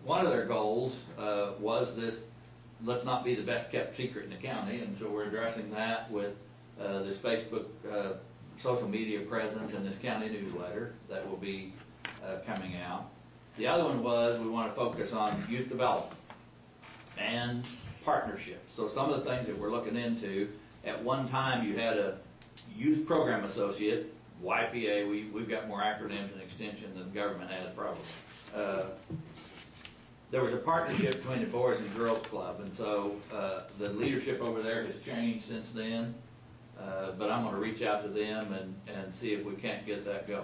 one of their goals was this, let's not be the best kept secret in the county, and so we're addressing that with this Facebook social media presence and this county newsletter that will be coming out. The other one was we want to focus on youth development and partnerships. So some of the things that we're looking into, at one time you had a youth program associate, YPA, we've got more acronyms and extension than the government has probably. There was a partnership between the Boys and Girls Club, and so the leadership over there has changed since then, but I'm going to reach out to them and see if we can't get that going.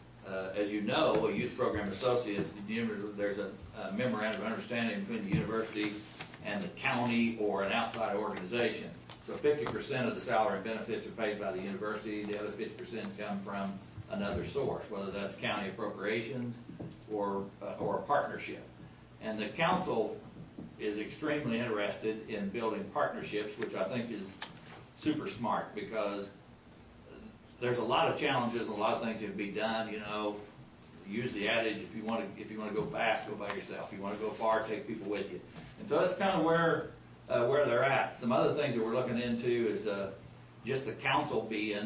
As you know, a youth program associate, there's a memorandum of understanding between the university and the county or an outside organization. So 50% of the salary and benefits are paid by the university. The other 50% come from another source, whether that's county appropriations or a partnership. And the council is extremely interested in building partnerships, which I think is super smart because there's a lot of challenges and a lot of things that can be done. Use the adage: if you want to go fast, go by yourself. If you want to go far, take people with you. And so that's kind of where they're at. Some other things that we're looking into is just the council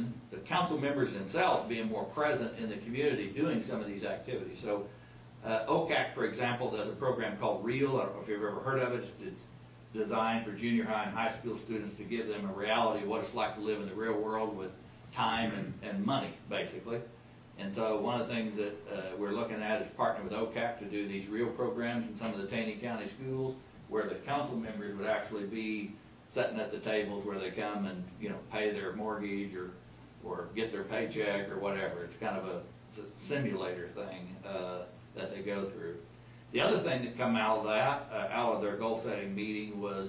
members themselves being more present in the community, doing some of these activities. So OCAC, for example, does a program called REAL. I don't know if you've ever heard of it. It's designed for junior high and high school students to give them a reality of what it's like to live in the real world with time and money, basically. And so one of the things that we're looking at is partnering with OCAC to do these REAL programs in some of the Taney County schools where the council members would actually be sitting at the tables where they come and pay their mortgage or get their paycheck or whatever. It's kind of a simulator thing that they go through. The other thing that come out of that, out of their goal setting meeting, was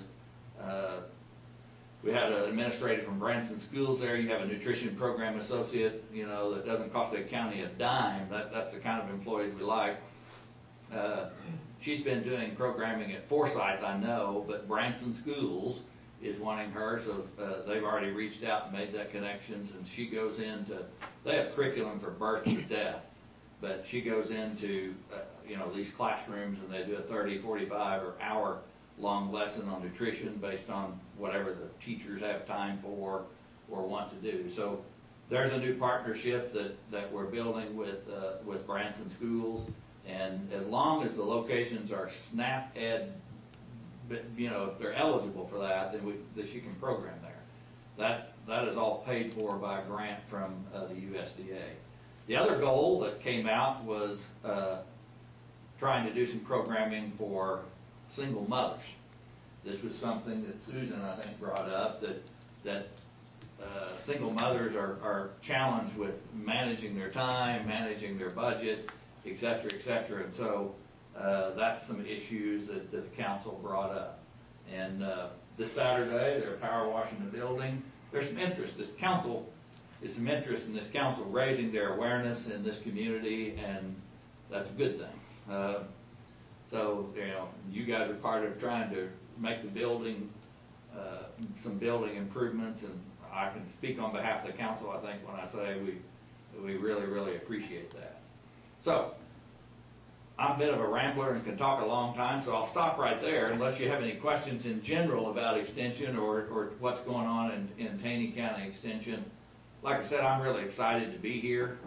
we had an administrator from Branson Schools there. You have a nutrition program associate, that doesn't cost the county a dime. That's the kind of employees we like. She's been doing programming at Forsyth, I know, but Branson Schools is wanting her, so they've already reached out and made that connections, and she goes into, they have curriculum for birth to death, but she goes into, these classrooms and they do a 30, 45 or hour long lesson on nutrition based on whatever the teachers have time for or want to do. So there's a new partnership that we're building with Branson Schools, and as long as the locations are SNAP Ed, if they're eligible for that, then she can program there. That is all paid for by a grant from the USDA. The other goal that came out was trying to do some programming for single mothers. This was something that Susan, I think, brought up, that single mothers are challenged with managing their time, managing their budget, et cetera, and so that's some issues that the council brought up. And this Saturday, they're power washing the building. There's some interest. There's some interest in this council raising their awareness in this community, and that's a good thing. So, you guys are part of trying to make the building, some building improvements, and I can speak on behalf of the council, I think, when I say we really, really appreciate that. So, I'm a bit of a rambler and can talk a long time, so I'll stop right there unless you have any questions in general about Extension or what's going on in Taney County Extension. Like I said, I'm really excited to be here.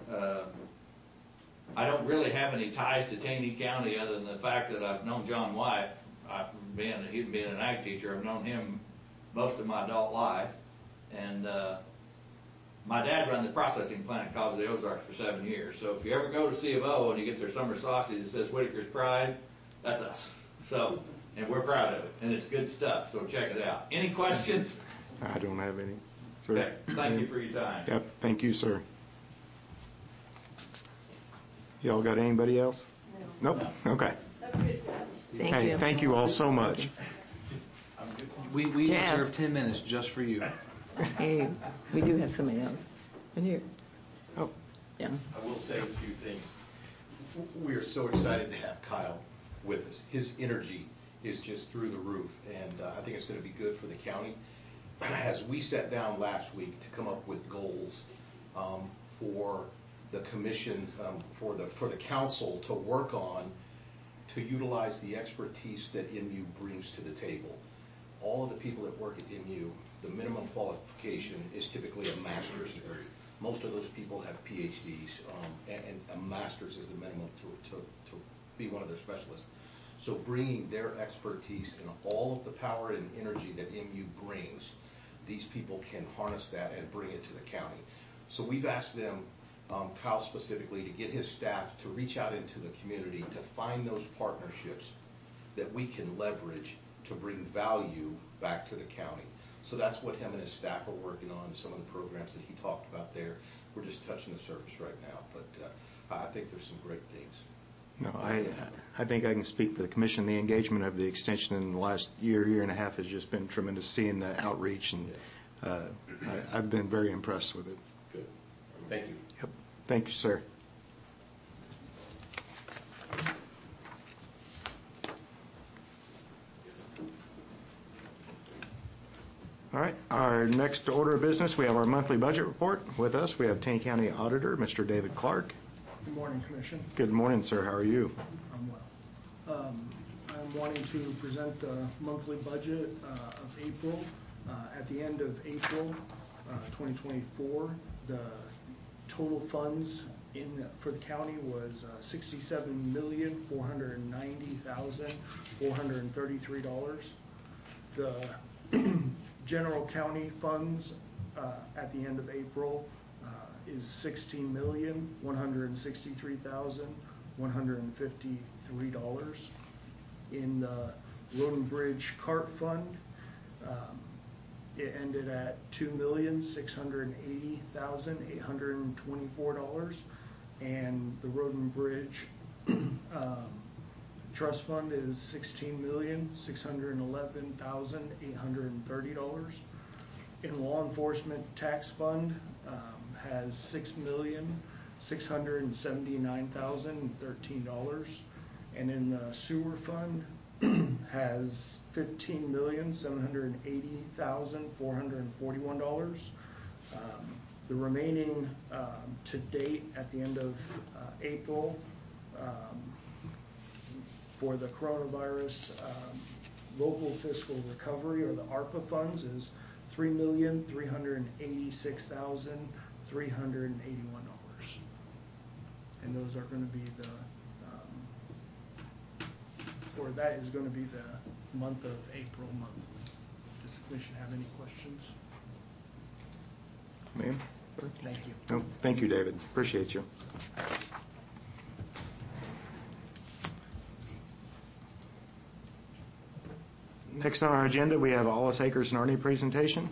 I don't really have any ties to Taney County other than the fact that I've known John White. He being an ag teacher, I've known him most of my adult life. And my dad ran the processing plant at Cause of the Ozarks for 7 years. So if you ever go to C of O and you get their summer sausage that says Whitaker's Pride, that's us. So, and we're proud of it. And it's good stuff, so check it out. Any questions? I don't have any, sir. Okay. Thank you for your time. Yep. Thank you, sir. Y'all got anybody else? No. Nope. Okay. Thank you all so much. We reserved 10 minutes just for you. Hey, we do have somebody else. In here. Oh. Yeah. I will say a few things. We are so excited to have Kyle with us. His energy is just through the roof, and I think it's going to be good for the county. As we sat down last week to come up with goals for the commission, for the council to work on, to utilize the expertise that MU brings to the table. All of the people that work at MU, the minimum qualification is typically a master's degree. Most of those people have PhDs, and a master's is the minimum to be one of their specialists. So bringing their expertise and all of the power and energy that MU brings, these people can harness that and bring it to the county. So we've asked them, Kyle specifically, to get his staff to reach out into the community to find those partnerships that we can leverage to bring value back to the county. So that's what him and his staff are working on, some of the programs that he talked about there. We're just touching the surface right now, but I think there's some great things. No, I think I can speak for the commission. The engagement of the extension in the last year and a half has just been tremendous, seeing the outreach, and I've been very impressed with it. Good. Thank you. Yep. Thank you, sir. All right, our next order of business, we have our monthly budget report. With us, we have Taney County Auditor, Mr. David Clark. Good morning, Commission. Good morning, sir. How are you? I'm well. I'm wanting to present the monthly budget of April. At the end of April 2024, the total funds for the county was $67,490,433. The general county funds at the end of April is $16,163,153. In the Road and Bridge Cart Fund, it ended at $2,680,824, and the Road and Bridge Trust Fund is $16,611,830. In Law Enforcement Tax Fund has $6,679,013, and in the Sewer Fund has $15,780,441. The remaining to date at the end of April for the coronavirus local fiscal recovery, or the ARPA funds, is $3,386,381, and those are going to be the that is going to be the month of April month. Does the commission have any questions? Ma'am? Thank you. No, thank you, David. Appreciate you. Next on our agenda, we have Allis Acres and Arney presentation.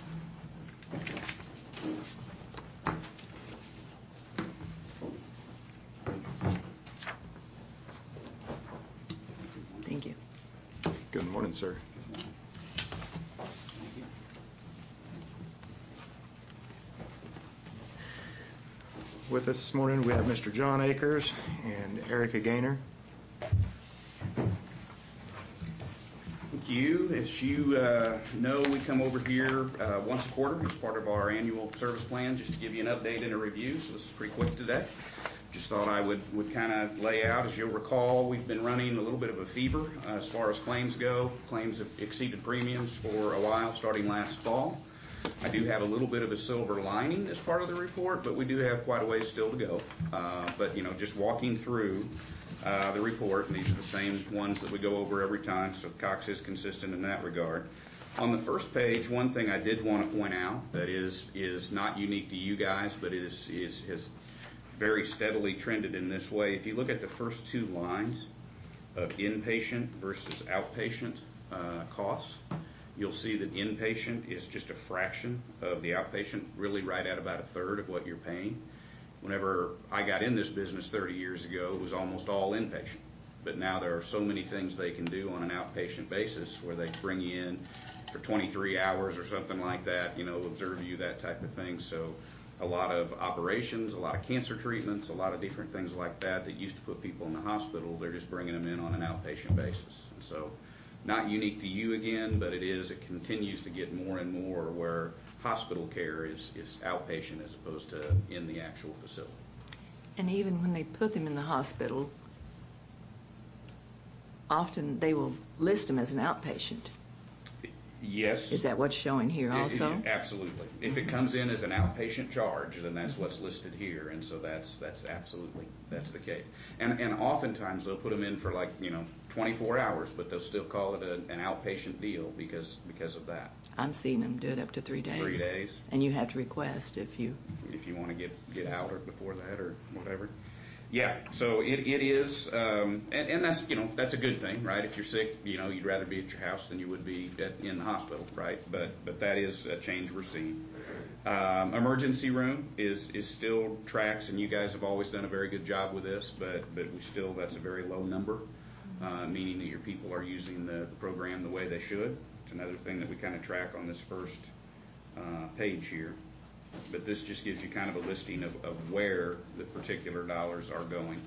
Thank you. Good morning, sir. With us this morning, we have Mr. John Akers and Erica Gaynor. Thank you. As you know, we come over here once a quarter as part of our annual service plan, just to give you an update and a review. So this is pretty quick today. Just thought I would kind of lay out. As you'll recall, we've been running a little bit of a fever as far as claims go. Claims have exceeded premiums for a while, starting last fall. I do have a little bit of a silver lining as part of the report, but we do have quite a ways still to go. But just walking through the report, and these are the same ones that we go over every time, so Cox is consistent in that regard. On the first page, one thing I did want to point out that is not unique to you guys, but it has very steadily trended in this way. If you look at the first two lines of inpatient versus outpatient costs, you'll see that inpatient is just a fraction of the outpatient, really right at about a third of what you're paying. Whenever I got in this business 30 years ago, it was almost all inpatient. But now there are so many things they can do on an outpatient basis where they bring you in for 23 hours or something like that, observe you, that type of thing. So a lot of operations, a lot of cancer treatments, a lot of different things like that used to put people in the hospital, they're just bringing them in on an outpatient basis. And so not unique to you again, but it continues to get more and more where hospital care is outpatient as opposed to in the actual facility. And even when they put them in the hospital, often they will list them as an outpatient. Yes. Is that what's showing here also? Absolutely. If it comes in as an outpatient charge, then that's what's listed here, and so that's absolutely, that's the case. And oftentimes they'll put them in for 24 hours, but they'll still call it an outpatient deal because of that. I'm seeing them do it up to 3 days. 3 days. And you have to request if you want to get out or before that or whatever. Yeah, so it is, and that's that's a good thing, right? If you're sick, you'd rather be at your house than you would be in the hospital, right? But that is a change we're seeing. Emergency room is still tracks, and you guys have always done a very good job with this, but we still, that's a very low number, meaning that your people are using the program the way they should. It's another thing that we kind of track on this first page here. But this just gives you kind of a listing of where the particular dollars are going.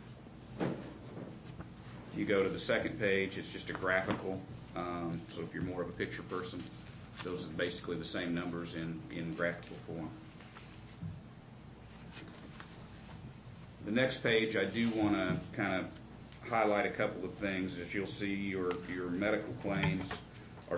If you go to the second page, it's just a graphical. So if you're more of a picture person, those are basically the same numbers in graphical form. The next page, I do want to kind of highlight a couple of things. As you'll see, your medical claims are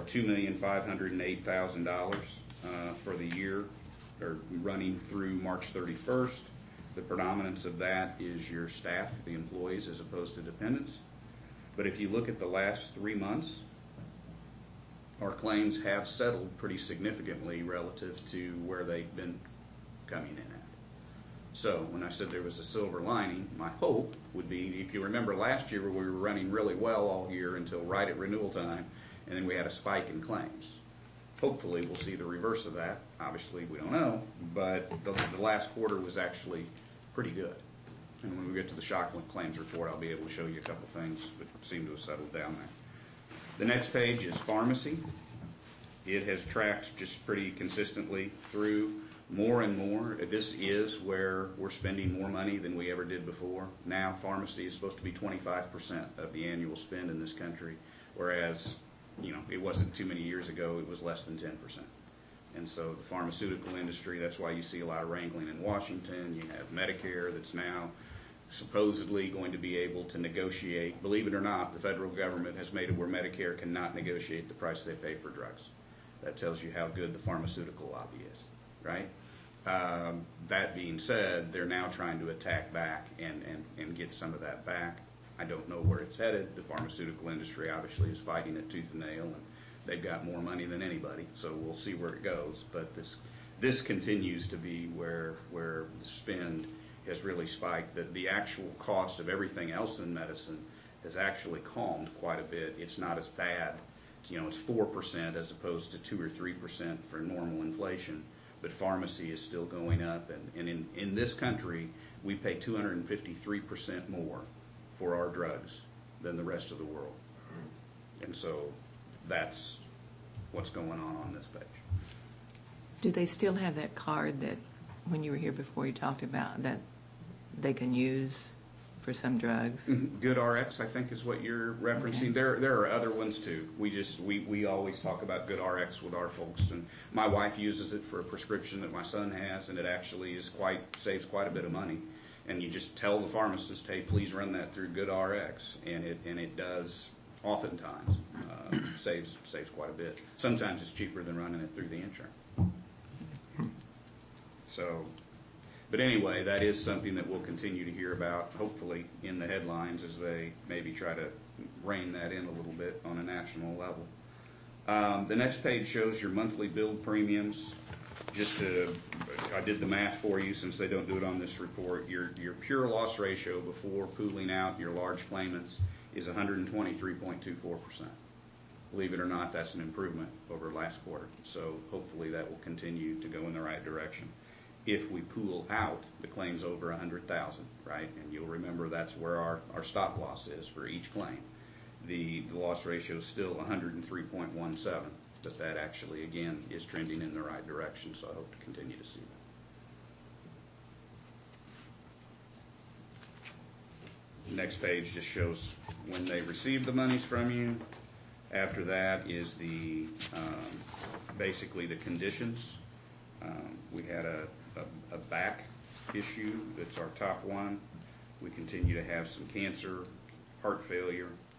$2,508,000 for the year, or running through March 31st. The predominance of that is your staff, the employees, as opposed to dependents. But if you look at the last 3 months, our claims have settled pretty significantly relative to where they've been coming in at. So when I said there was a silver lining, my hope would be, if you remember last year where we were running really well all year until right at renewal time, and then we had a spike in claims. Hopefully we'll see the reverse of that. Obviously we don't know, but the last quarter was actually pretty good. And when we get to the shock claims report, I'll be able to show you a couple things that seem to have settled down there. The next page is pharmacy. It has tracked just pretty consistently through more and more. This is where we're spending more money than we ever did before. Now pharmacy is supposed to be 25% of the annual spend in this country, whereas it wasn't too many years ago, it was less than 10%. And so the pharmaceutical industry, that's why you see a lot of wrangling in Washington. You have Medicare that's now supposedly going to be able to negotiate. Believe it or not, the federal government has made it where Medicare cannot negotiate the price they pay for drugs. That tells you how good the pharmaceutical lobby is, right? That being said, they're now trying to attack back and get some of that back. I don't know where it's headed. The pharmaceutical industry obviously is fighting it tooth and nail, and they've got more money than anybody, so we'll see where it goes. But this continues to be where the spend has really spiked. The actual cost of everything else in medicine has actually calmed quite a bit. It's not as bad. It's 4% as opposed to 2 or 3% for normal inflation, but pharmacy is still going up, and in this country we pay 253% more for our drugs than the rest of the world. And so that's what's going on this page. Do they still have that card that when you were here before you talked about that they can use for some drugs? GoodRx, I think, is what you're referencing. Okay. There are other ones too. We always talk about GoodRx with our folks, and my wife uses it for a prescription that my son has, and it actually saves quite a bit of money. And you just tell the pharmacist, hey, please run that through GoodRx, and it does oftentimes saves quite a bit. Sometimes it's cheaper than running it through the insurance. So, but anyway, that is something that we'll continue to hear about, hopefully in the headlines, as they maybe try to rein that in a little bit on a national level. The next page shows your monthly billed premiums. I did the math for you since they don't do it on this report. Your pure loss ratio before pooling out your large claimants is 123.24%. Believe it or not, that's an improvement over last quarter. So hopefully that will continue to go in the right direction. If we pool out the claims over 100,000, right? And you'll remember that's where our stop loss is for each claim. The loss ratio is still 103.17. But that actually, again, is trending in the right direction, so I hope to continue to see that. The next page just shows when they receive the monies from you. After that is basically the conditions. We had a back issue that's our top one. We continue to have some cancer, heart failure,